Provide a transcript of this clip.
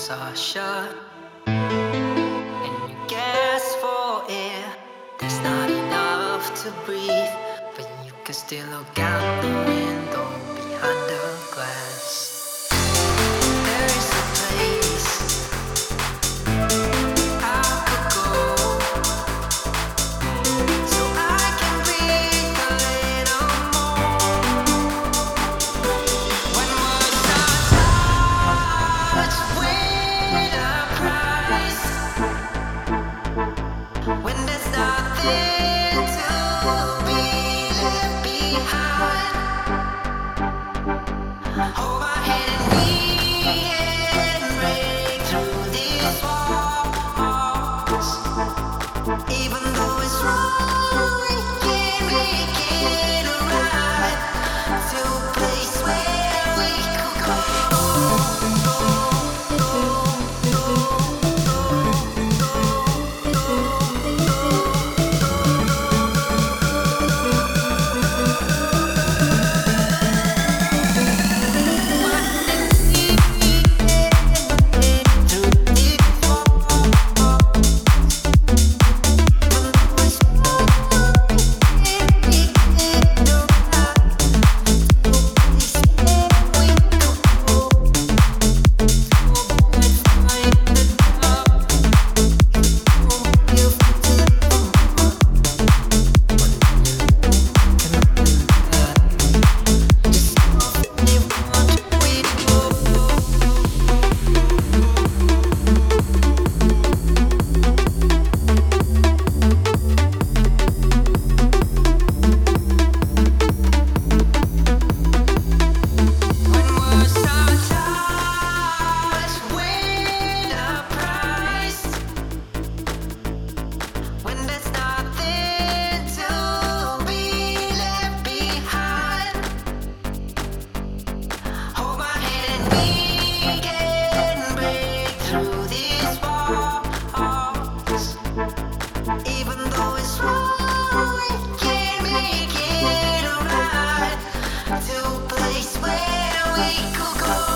doors are shut and you gasp for air. There's not enough to breathe, but you can still look out the window behind the glass. There is a place I could go, so I can breathe a little more. When words are touched with a price, when there's nothing to be left behind, hold my hand and we can break through these walls. Even though it's wrong, we can make it right to a place where we could go. Even though it's wrong, we can make it right to a place where we could go.